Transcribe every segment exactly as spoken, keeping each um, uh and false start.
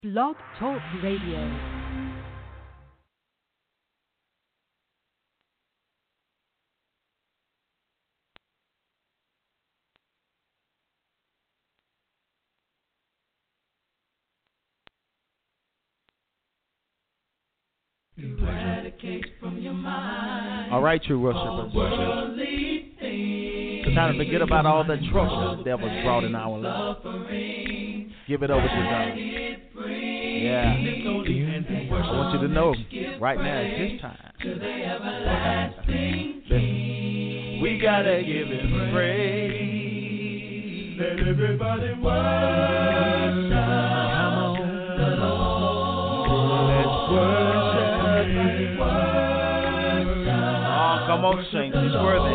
Blog Talk Radio. Eradicate from your mind. All right, true worshipers. It's time to forget about all the trouble the devil's brought in our life. Give it over to God. Yeah. I want you to know right now it's His time. Listen, we gotta give Him praise. Let everybody worship. Come on, the Lord. Let's worship. Oh, come on, saints. He's worthy.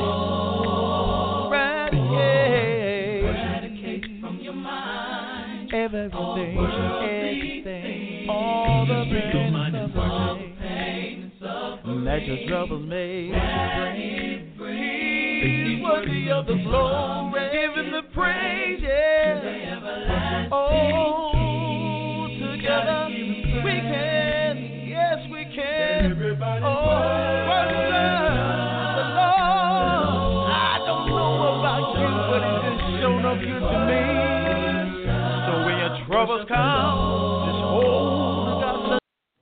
Eradicate from your mind everything, everything, all the pain and suffering that your troubles may bring. He's worthy of the glory, give Him the praise, yeah. Oh, together we can, yes we can. Oh, worship the Lord. I don't know about you, but He's just shown up good to me. So when your troubles come, just hold God.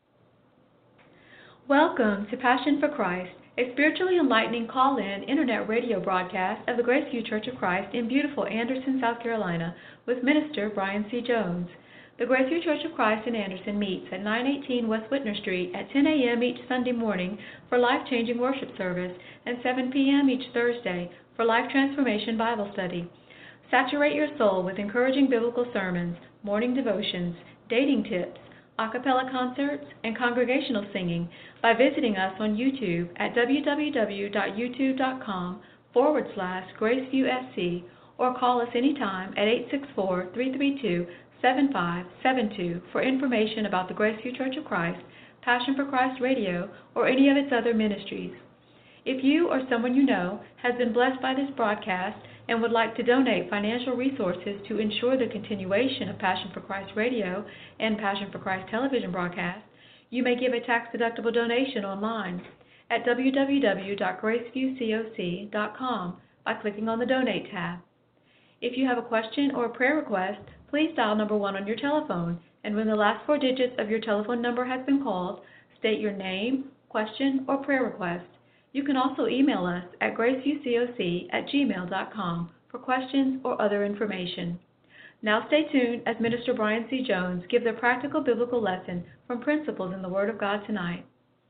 Welcome to Passion for Christ, a spiritually enlightening call-in internet radio broadcast of the Graceview Church of Christ in beautiful Anderson, South Carolina, with Minister Brian C. Jones. The Graceview Church of Christ in Anderson meets at nine eighteen West Whitner Street at ten a.m. each Sunday morning for life-changing worship service and seven p.m. each Thursday for Life Transformation Bible Study. Saturate your soul with encouraging biblical sermons, morning devotions, dating tips, a cappella concerts, and congregational singing by visiting us on YouTube at www.youtube.com forward slash GraceviewSC or call us anytime at eight six four, three three two, seven five seven two for information about the Graceview Church of Christ, Passion for Christ Radio, or any of its other ministries. If you or someone you know has been blessed by this broadcast and would like to donate financial resources to ensure the continuation of Passion for Christ Radio and Passion for Christ television broadcast, you may give a tax-deductible donation online at w w w dot graceview coc dot com by clicking on the Donate tab. If you have a question or a prayer request, please dial number one on your telephone, and when the last four digits of your telephone number has been called, state your name, question, or prayer request. You can also email us at graceviewcoc at gmail dot com for questions or other information. Now stay tuned as Minister Brian C. Jones gives a practical biblical lesson from Principles in the Word of God tonight.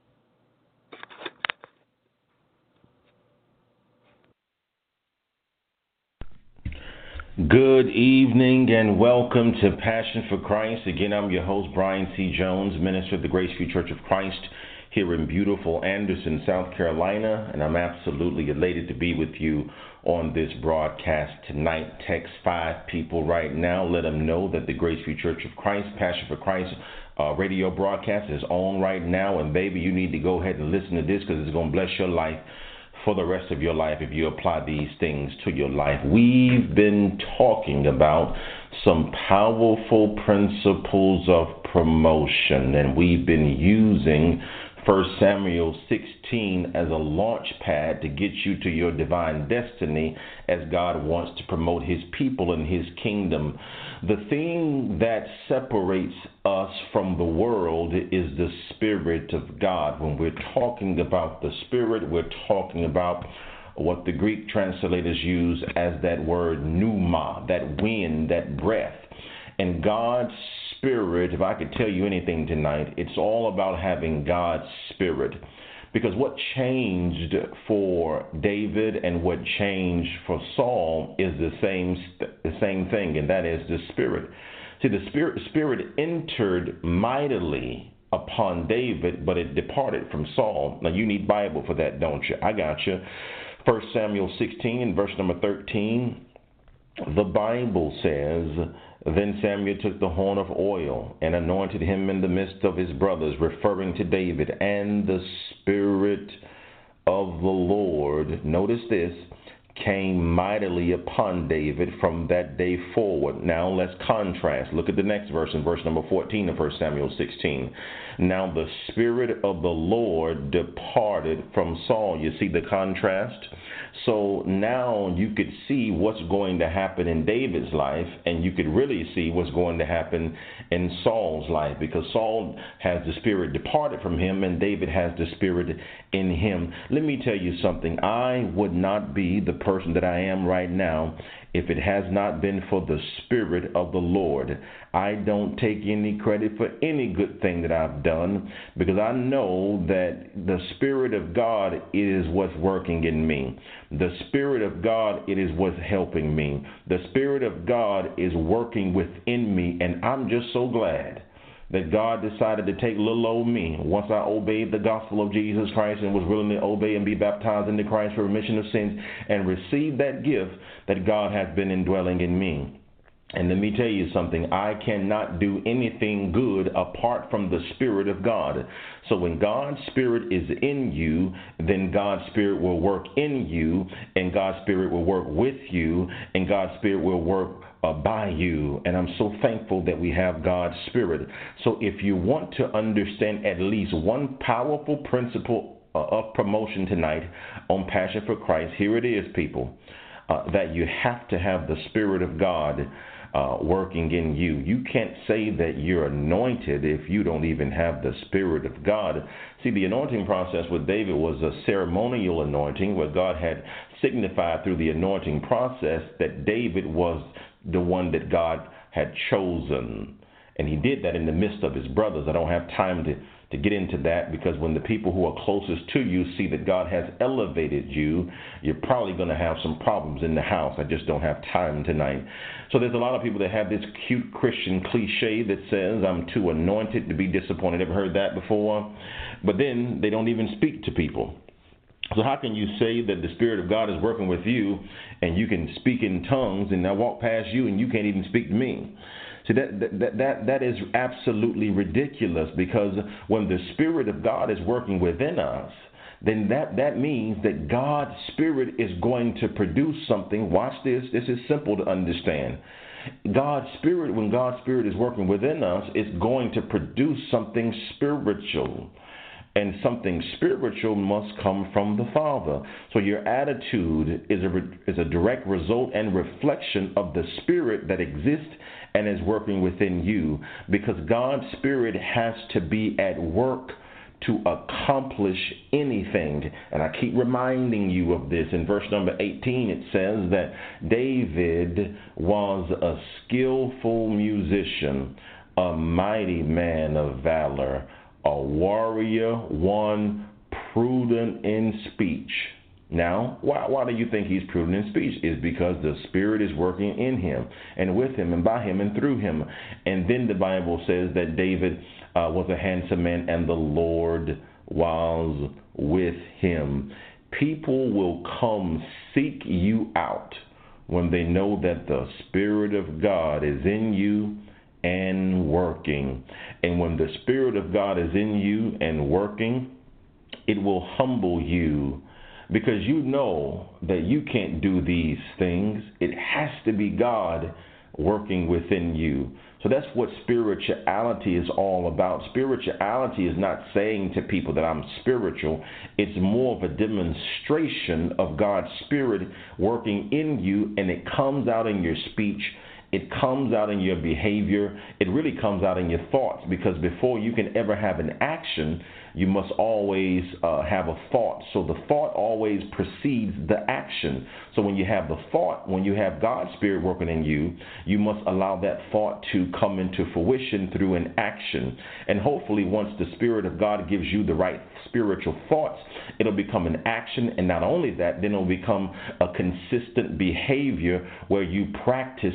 Good evening and welcome to Passion for Christ. Again, I'm your host, Brian C. Jones, minister of the Graceview Church of Christ here in beautiful Anderson, South Carolina, and I'm absolutely elated to be with you on this broadcast tonight. Text five people right now. Let them know that the Graceview Church of Christ, Passion for Christ uh, radio broadcast is on right now, and baby, you need to go ahead and listen to this because it's going to bless your life for the rest of your life if you apply these things to your life. We've been talking about some powerful principles of promotion, and we've been using First Samuel sixteen as a launch pad to get you to your divine destiny as God wants to promote His people and His kingdom. The thing that separates us from the world is the Spirit of God. When we're talking about the Spirit, we're talking about what the Greek translators use as that word pneuma, that wind, that breath. And God's Spirit, if I could tell you anything tonight, it's all about having God's Spirit. Because what changed for David and what changed for Saul is the same the same thing, and that is the Spirit. See, the Spirit, Spirit entered mightily upon David, but it departed from Saul. Now, you need Bible for that, don't you? I got you. First Samuel sixteen, verse number thirteen, the Bible says, "Then Samuel took the horn of oil and anointed him in the midst of his brothers," referring to David, "and the Spirit of the Lord," notice this, came mightily upon David from that day forward. Now let's contrast. Look at the next verse in verse number fourteen of First Samuel sixteen. Now the Spirit of the Lord departed from Saul. You see the contrast? So now you could see what's going to happen in David's life, and you could really see what's going to happen in Saul's life, because Saul has the Spirit departed from him, and David has the Spirit in him. Let me tell you something. I would not be the person that I am right now if it has not been for the Spirit of the Lord. I don't take any credit for any good thing that I've done, because I know that the Spirit of God is what's working in me. The Spirit of God, it is what's helping me. The Spirit of God is working within me, and I'm just so glad that God decided to take little old me, once I obeyed the gospel of Jesus Christ and was willing to obey and be baptized into Christ for remission of sins, and receive that gift that God has been indwelling in me. And let me tell you something, I cannot do anything good apart from the Spirit of God. So when God's Spirit is in you, then God's Spirit will work in you, and God's Spirit will work with you, and God's Spirit will work uh, by you. And I'm so thankful that we have God's Spirit. So if you want to understand at least one powerful principle uh, of promotion tonight on Passion for Christ, here it is, people, uh, that you have to have the Spirit of God Uh, working in you. You can't say that you're anointed if you don't even have the Spirit of God. See, the anointing process with David was a ceremonial anointing, where God had signified through the anointing process that David was the one that God had chosen. And he did that in the midst of his brothers. I don't have time to to get into that, because when the people who are closest to you see that God has elevated you, you're probably going to have some problems in the house. I just don't have time tonight. So there's a lot of people that have this cute Christian cliche that says, I'm too anointed to be disappointed. Ever heard that before? But then they don't even speak to people. So how can you say that the Spirit of God is working with you and you can speak in tongues, and I walk past you and you can't even speak to me? See, that, that that that is absolutely ridiculous, because when the Spirit of God is working within us, then that, that means that God's Spirit is going to produce something. Watch this. This is simple to understand. God's Spirit, when God's Spirit is working within us, is going to produce something spiritual. And something spiritual must come from the Father. So your attitude is a, is a direct result and reflection of the Spirit that exists and is working within you, because God's Spirit has to be at work to accomplish anything. And I keep reminding you of this. In verse number eighteen, it says that David was a skillful musician, a mighty man of valor, a warrior, one prudent in speech. Now, why, why do you think he's prudent in speech? It's because the Spirit is working in him and with him and by him and through him. And then the Bible says that David uh, was a handsome man and the Lord was with him. People will come seek you out when they know that the Spirit of God is in you and working. And when the Spirit of God is in you and working, it will humble you, because you know that you can't do these things. It has to be God working within you. So that's what spirituality is all about. Spirituality is not saying to people that I'm spiritual. It's more of a demonstration of God's Spirit working in you, and it comes out in your speech. It comes out in your behavior. It really comes out in your thoughts, because before you can ever have an action, you must always uh, have a thought. So the thought always precedes the action. So when you have the thought, when you have God's Spirit working in you, you must allow that thought to come into fruition through an action. And hopefully once the Spirit of God gives you the right spiritual thoughts, it'll become an action. And not only that, then it'll become a consistent behavior where you practice spiritual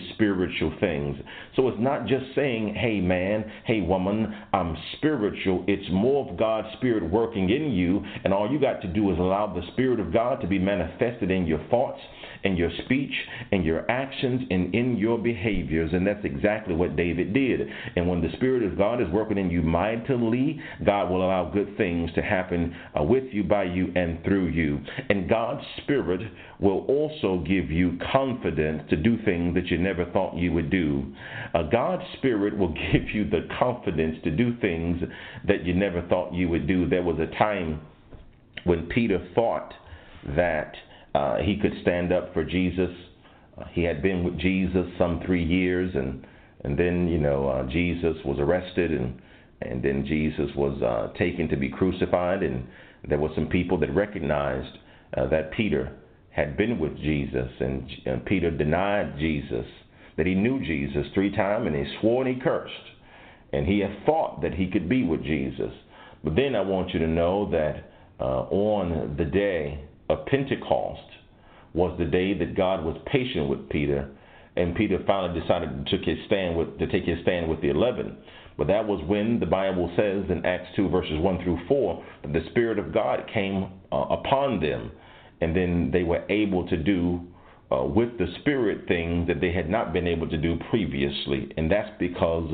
spiritual things. So it's not just saying, hey man, hey woman, I'm spiritual. It's more of God's Spirit working in you, and all you got to do is allow the Spirit of God to be manifested in your thoughts, in your speech, in your actions, and in your behaviors. And that's exactly what David did. And when the Spirit of God is working in you mightily, God will allow good things to happen uh, with you, by you, and through you. And God's Spirit will also give you confidence to do things that you never thought you would do. Uh, God's Spirit will give you the confidence to do things that you never thought you would do. There was a time when Peter thought that uh, he could stand up for Jesus. Uh, he had been with Jesus some three years, and and then, you know, uh, Jesus was arrested, and and then Jesus was uh, taken to be crucified, and there were some people that recognized uh, that Peter had been with Jesus, and, and Peter denied Jesus, that he knew Jesus three times, and he swore and he cursed, and he had thought that he could be with Jesus. But then I want you to know that uh, on the day of Pentecost was the day that God was patient with Peter, and Peter finally decided to take his stand with, to take his stand with the eleven. But that was when the Bible says in Acts two, verses one through four, that the Spirit of God came uh, upon them, and then they were able to do uh, with the Spirit things that they had not been able to do previously, and that's because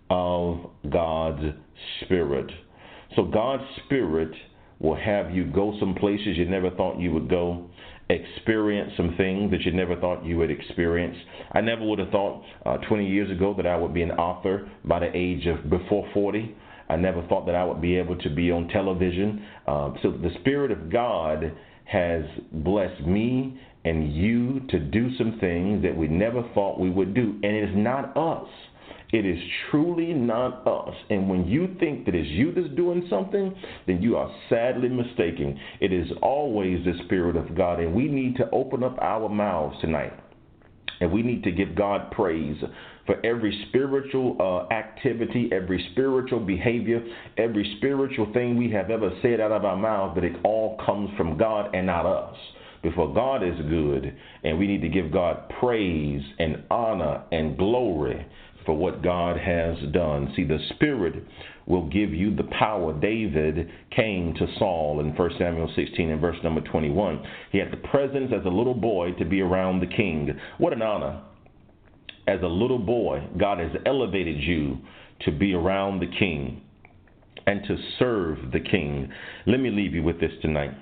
of God's Spirit. So God's Spirit will have you go some places you never thought you would go, experience some things that you never thought you would experience. I never would have thought uh, twenty years ago that I would be an author by the age of before forty. I never thought that I would be able to be on television. Uh, so the Spirit of God has blessed me and you to do some things that we never thought we would do. And it is not us. It is truly not us. And when you think that it's you that's doing something, then you are sadly mistaken. It is always the Spirit of God. And we need to open up our mouths tonight. And we need to give God praise for every spiritual uh, activity, every spiritual behavior, every spiritual thing we have ever said out of our mouths, that it all comes from God and not us. Before God is good, and we need to give God praise and honor and glory for what God has done. See, the Spirit will give you the power. David came to Saul in First Samuel sixteen and verse number twenty-one. He had the presence as a little boy to be around the king. What an honor. As a little boy, God has elevated you to be around the king and to serve the king. Let me leave you with this tonight.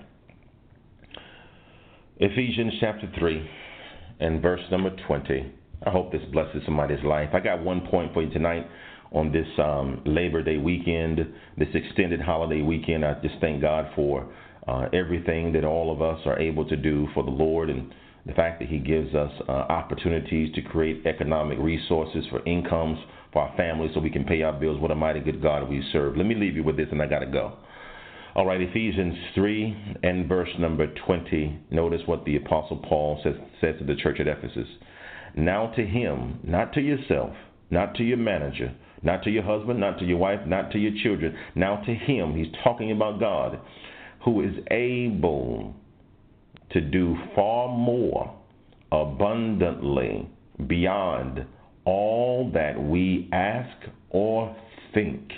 Ephesians chapter three and verse number twenty. I hope this blesses somebody's life. I got one point for you tonight on this um, Labor Day weekend, this extended holiday weekend. I just thank God for uh, everything that all of us are able to do for the Lord, and the fact that He gives us uh, opportunities to create economic resources for incomes for our families so we can pay our bills. What a mighty good God we serve. Let me leave you with this, and I got to go. All right, Ephesians three and verse number twenty. Notice what the Apostle Paul says, says to the church at Ephesus. Now to him, not to yourself, not to your manager, not to your husband, not to your wife, not to your children. Now to him, he's talking about God, who is able to do far more abundantly beyond all that we ask or think.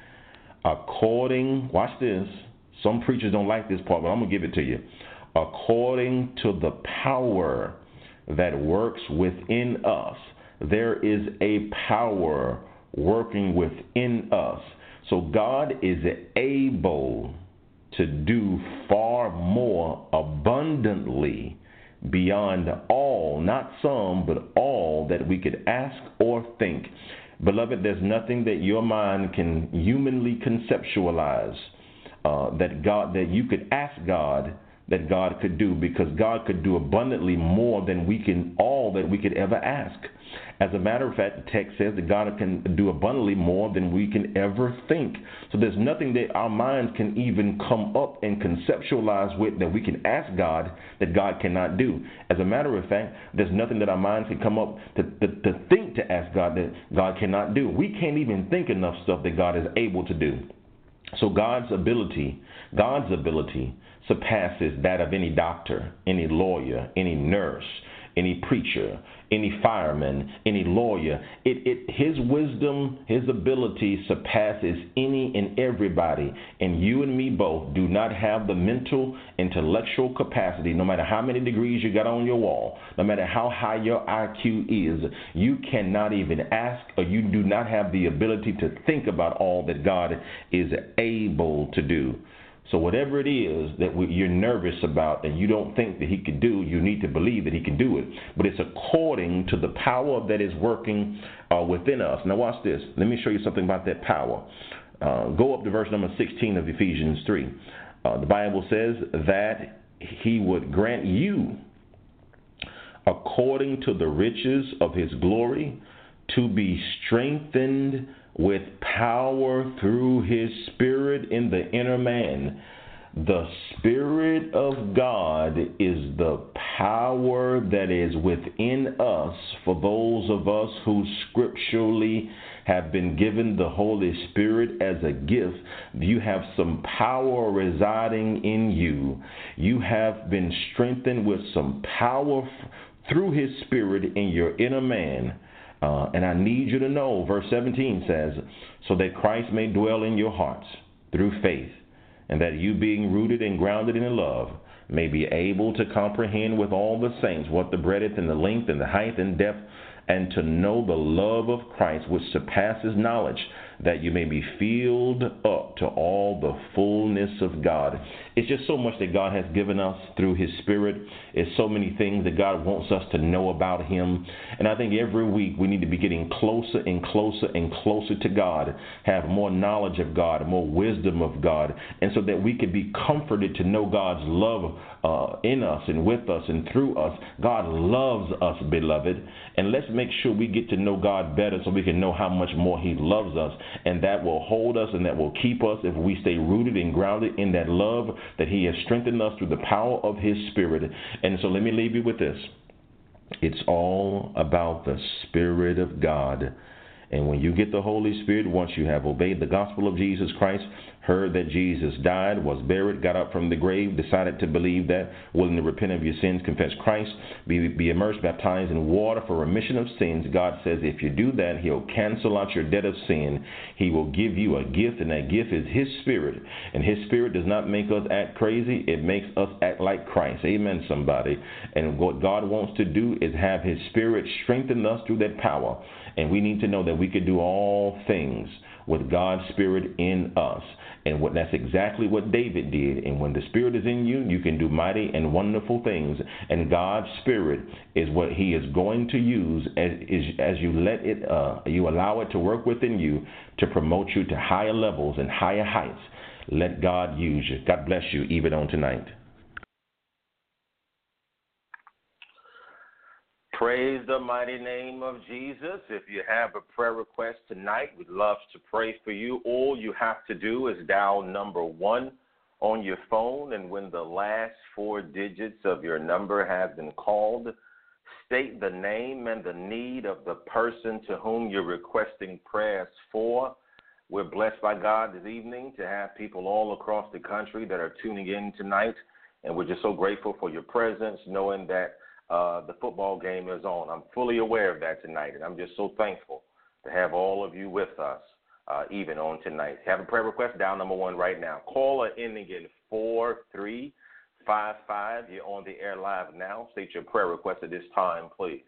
According, watch this, some preachers don't like this part, but I'm going to give it to you. According to the power that works within us. There is a power working within us. So God is able to do far more abundantly beyond all, not some, but all that we could ask or think. Beloved, there's nothing that your mind can humanly conceptualize uh, that God, that you could ask God that God could do, because God could do abundantly more than we can, all that we could ever ask. As a matter of fact, the text says that God can do abundantly more than we can ever think. So there's nothing that our minds can even come up and conceptualize with that we can ask God that God cannot do. As a matter of fact, there's nothing that our minds can come up to, to, to think to ask God that God cannot do. We can't even think enough stuff that God is able to do. So God's ability, God's ability surpasses that of any doctor, any lawyer, any nurse, any preacher, any fireman, any lawyer. It, it, his wisdom, his ability surpasses any and everybody. And you and me both do not have the mental, intellectual capacity, no matter how many degrees you got on your wall, no matter how high your I Q is, you cannot even ask, or you do not have the ability to think about all that God is able to do. So whatever it is that you're nervous about and you don't think that he can do, you need to believe that he can do it. But it's according to the power that is working uh, within us. Now watch this. Let me show you something about that power. Uh, go up to verse number sixteen of Ephesians three. Uh, the Bible says that he would grant you, according to the riches of his glory, to be strengthened with power through his Spirit in the inner man. The Spirit of God is the power that is within us for those of us who scripturally have been given the Holy Spirit as a gift. You have some power residing in you. You have been strengthened with some power through his Spirit in your inner man. Uh, and I need you to know, verse seventeen says, so that Christ may dwell in your hearts through faith, and that you, being rooted and grounded in love, may be able to comprehend with all the saints what the breadth and the length and the height and depth, and to know the love of Christ, which surpasses knowledge, that you may be filled up to all the fullness of God. It's just so much that God has given us through his Spirit. It's so many things that God wants us to know about him. And I think every week we need to be getting closer and closer and closer to God, have more knowledge of God, more wisdom of God, and so that we can be comforted to know God's love uh, in us and with us and through us. God loves us, beloved. And let's make sure we get to know God better so we can know how much more he loves us. And that will hold us and that will keep us if we stay rooted and grounded in that love that he has strengthened us through the power of his Spirit. And so let me leave you with this. It's all about the Spirit of God. And when you get the Holy Spirit, once you have obeyed the gospel of Jesus Christ, heard that Jesus died, was buried, got up from the grave, decided to believe that, willing to repent of your sins, confess Christ, be, be immersed, baptized in water for remission of sins, God says if you do that, he'll cancel out your debt of sin. He will give you a gift, and that gift is his Spirit. And his Spirit does not make us act crazy. It makes us act like Christ. Amen, somebody. And what God wants to do is have his Spirit strengthen us through that power. And we need to know that we can do all things with God's Spirit in us. And what that's exactly what David did. And when the Spirit is in you, you can do mighty and wonderful things. And God's Spirit is what he is going to use as, as you let it, uh, you allow it to work within you to promote you to higher levels and higher heights. Let God use you. God bless you even on tonight. Praise the mighty name of Jesus. If you have a prayer request tonight, we'd love to pray for you. All you have to do is dial number one on your phone, and when the last four digits of your number have been called, state the name and the need of the person to whom you're requesting prayers for. We're blessed by God this evening to have people all across the country that are tuning in tonight, and we're just so grateful for your presence, knowing that Uh, the football game is on. I'm fully aware of that tonight, and I'm just so thankful to have all of you with us, uh, even on tonight. Have a prayer request, dial number one right now. Caller ending in four three five five. You're on the air live now. State your prayer request at this time, please.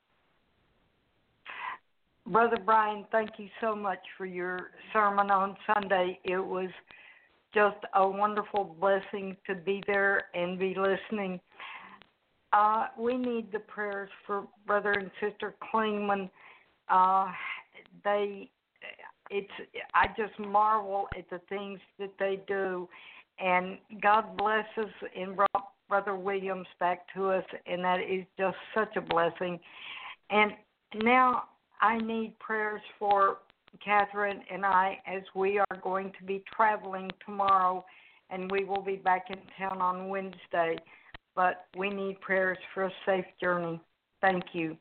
Brother Brian, thank you so much for your sermon on Sunday. It was just a wonderful blessing to be there and be listening. Uh, we need the prayers for Brother and Sister Klingman. Uh, they, it's, I just marvel at the things that they do, and God blesses and brought Brother Williams back to us, and that is just such a blessing. And now I need prayers for Catherine and I, as we are going to be traveling tomorrow, and we will be back in town on Wednesday. But we need prayers for a safe journey. Thank you.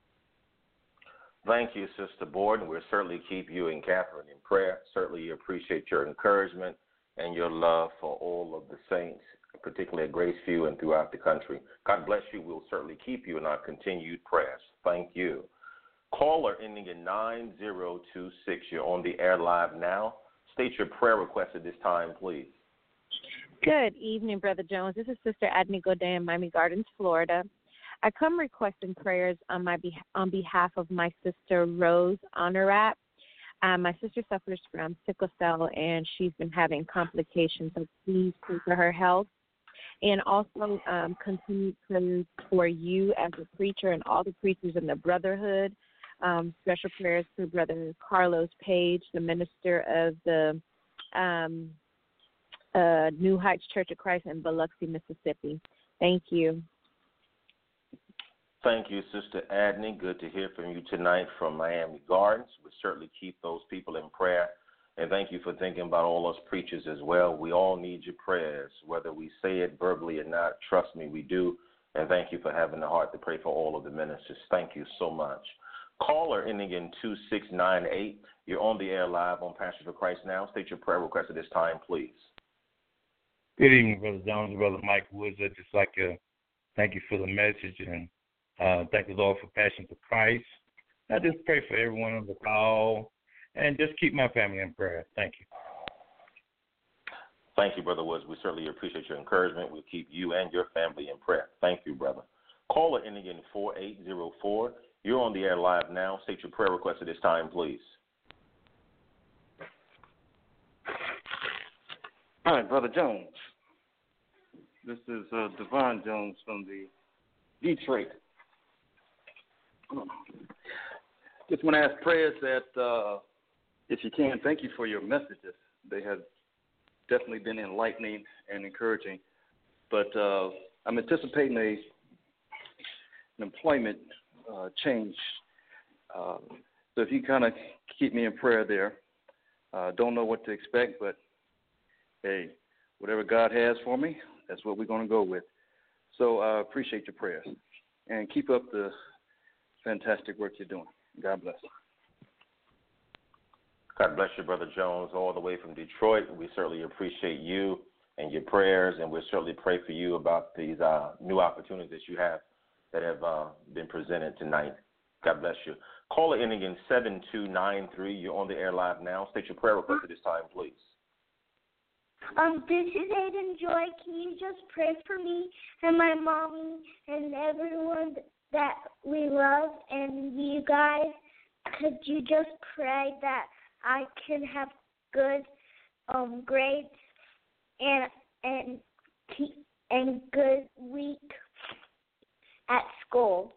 Thank you, Sister Borden. We'll certainly keep you and Catherine in prayer. Certainly appreciate your encouragement and your love for all of the saints particularly at Graceview and throughout the country. God bless you. We'll certainly keep you in our continued prayers. Thank you. Caller ending in nine zero two six. You're on the air live now. State your prayer request at this time, please. Good evening, Brother Jones. This is Sister Adney Godin in Miami Gardens, Florida. I come requesting prayers on my be- on behalf of my sister Rose Honorat. Um, my sister suffers from sickle cell, and she's been having complications, so please pray for her health. And also um, continued prayers for you as a preacher and all the preachers in the Brotherhood. Um, special prayers for Brother Carlos Page, the minister of the um, uh, New Heights Church of Christ in Biloxi, Mississippi. Thank you. Thank you, Sister Adney. Good to hear from you tonight from Miami Gardens. We certainly keep those people in prayer. And thank you for thinking about all us preachers as well. We all need your prayers, whether we say it verbally or not. Trust me, we do. And thank you for having the heart to pray for all of the ministers. Thank you so much. Caller ending in two six nine eight. You're on the air live on Passion for Christ Now. State your prayer request at this time, please. Good evening, Brother Jones, Brother Mike Woods. I'd just like to thank you for the message and uh, thank the Lord for Passion for Christ. I just pray for everyone on the call and just keep my family in prayer. Thank you. Thank you, Brother Woods. We certainly appreciate your encouragement. We'll keep you and your family in prayer. Thank you, brother. Caller ending in four eight zero four. You're on the air live now. State your prayer request at this time, please. All right, Brother Jones. This is uh, Devon Jones from the Detroit. Just want to ask prayers that, uh, if you can, thank you for your messages. They have definitely been enlightening and encouraging. But uh, I'm anticipating a an employment uh, change. Uh, so if you kind of keep me in prayer there, uh, don't know what to expect, but hey, whatever God has for me, that's what we're going to go with. So I uh, appreciate your prayers. And keep up the fantastic work you're doing. God bless. God bless you, Brother Jones, all the way from Detroit. We certainly appreciate you and your prayers, and we'll certainly pray for you about these uh, new opportunities that you have that have uh, been presented tonight. God bless you. Caller ending in seven two nine three. You're on the air live now. State your prayer request at this time, please. Um, this is Aiden Joy. Can you just pray for me and my mommy and everyone that we love and you guys? Could you just pray that I can have good um, grades and and keep, and good week at school?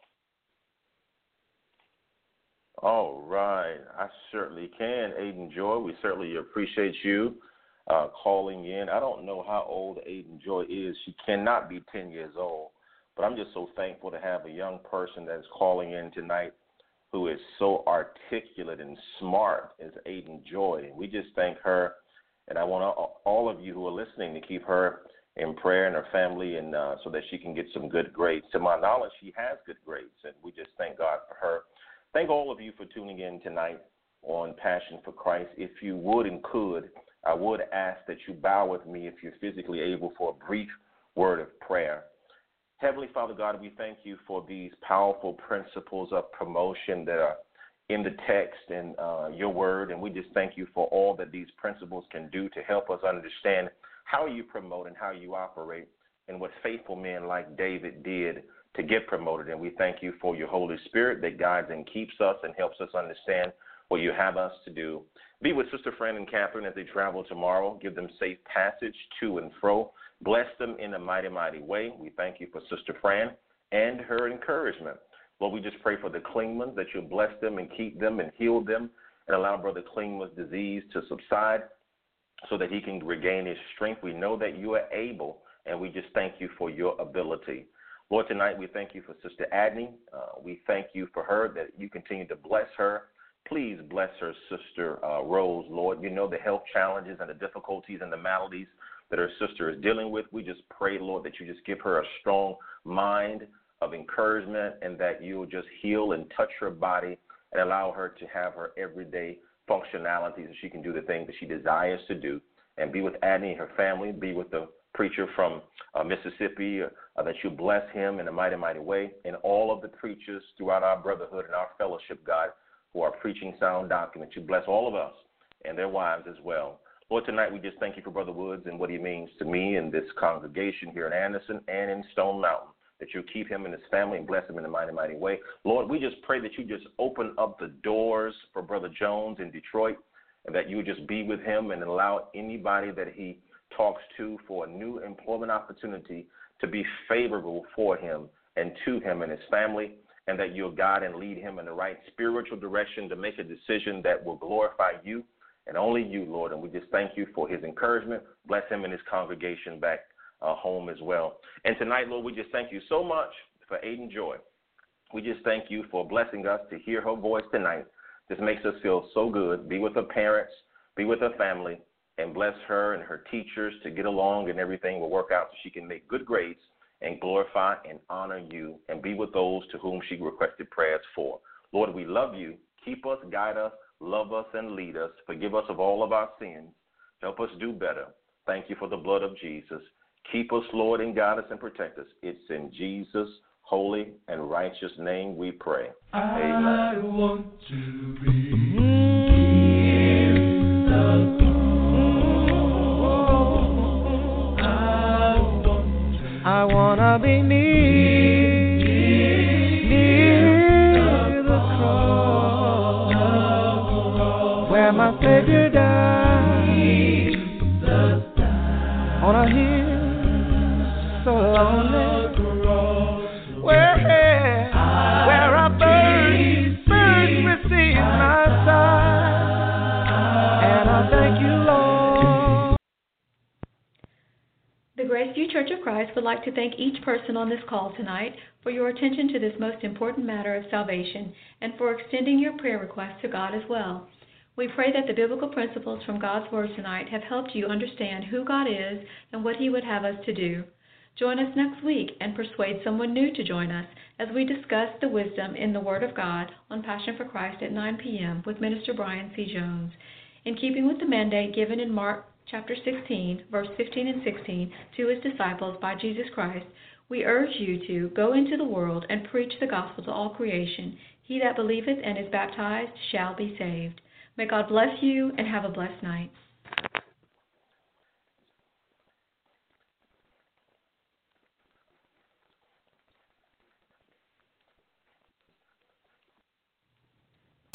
All right. I certainly can, Aiden Joy. We certainly appreciate you uh, calling in. I don't know how old Aiden Joy is. She cannot be ten years old. But I'm just so thankful to have a young person that is calling in tonight who is so articulate and smart as Aiden Joy. We just thank her, and I want all of you who are listening to keep her in prayer and her family, and uh, so that she can get some good grades. To my knowledge, she has good grades, and we just thank God for her. Thank all of you for tuning in tonight on Passion for Christ. If you would and could, I would ask that you bow with me if you're physically able for a brief word of prayer. Heavenly Father God, we thank you for these powerful principles of promotion that are in the text and uh, your word, and we just thank you for all that these principles can do to help us understand how you promote and how you operate and what faithful men like David did to get promoted. And we thank you for your Holy Spirit that guides and keeps us and helps us understand what you have us to do. Be with Sister Fran and Catherine as they travel tomorrow. Give them safe passage to and fro. Bless them in a mighty, mighty way. We thank you for Sister Fran and her encouragement. Lord, we just pray for the Klingmans, that you'll bless them and keep them and heal them and allow Brother Klingman's disease to subside so that he can regain his strength. We know that you are able, and we just thank you for your ability. Lord, tonight we thank you for Sister Adney. Uh, we thank you for her, that you continue to bless her. Please bless her sister uh, Rose, Lord. You know the health challenges and the difficulties and the maladies that her sister is dealing with. We just pray, Lord, that you just give her a strong mind of encouragement and that you'll just heal and touch her body and allow her to have her everyday functionality so she can do the things that she desires to do. And be with Adney and her family. Be with the preacher from uh, Mississippi, uh, that you bless him in a mighty, mighty way, and all of the preachers throughout our brotherhood and our fellowship, God, who are preaching sound doctrine, that you bless all of us and their wives as well. Lord, tonight we just thank you for Brother Woods and what he means to me and this congregation here in Anderson and in Stone Mountain, that you keep him and his family and bless him in a mighty, mighty way. Lord, we just pray that you just open up the doors for Brother Jones in Detroit, and that you would just be with him and allow anybody that he talks to for a new employment opportunity to be favorable for him and to him and his family, and that you'll guide and lead him in the right spiritual direction to make a decision that will glorify you and only you, Lord. And we just thank you for his encouragement. Bless him and his congregation back uh, home as well. And tonight, Lord, we just thank you so much for Aiden Joy. We just thank you for blessing us to hear her voice tonight. This makes us feel so good. Be with her parents, be with her family, and bless her and her teachers to get along and everything will work out so she can make good grades and glorify and honor you and be with those to whom she requested prayers for. Lord, we love you. Keep us, guide us, love us, and lead us. Forgive us of all of our sins. Help us do better. Thank you for the blood of Jesus. Keep us, Lord, and guide us and protect us. It's in Jesus' holy and righteous name we pray. Amen. I want to be in the throne. I want to I want to be near, near the cross, where my Savior died on a hill so lonely. Where, where our birds, birds receive my sight, and I thank you, Lord. The Graceview Church of Christ would like to thank each person on this call tonight for your attention to this most important matter of salvation and for extending your prayer requests to God as well. We pray that the biblical principles from God's Word tonight have helped you understand who God is and what He would have us to do. Join us next week and persuade someone new to join us as we discuss the wisdom in the Word of God on Passion for Christ at nine p.m. with Minister Brian C. Jones. In keeping with the mandate given in Mark chapter sixteen, verse fifteen and sixteen, to His disciples by Jesus Christ, we urge you to go into the world and preach the gospel to all creation. He that believeth and is baptized shall be saved. May God bless you and have a blessed night.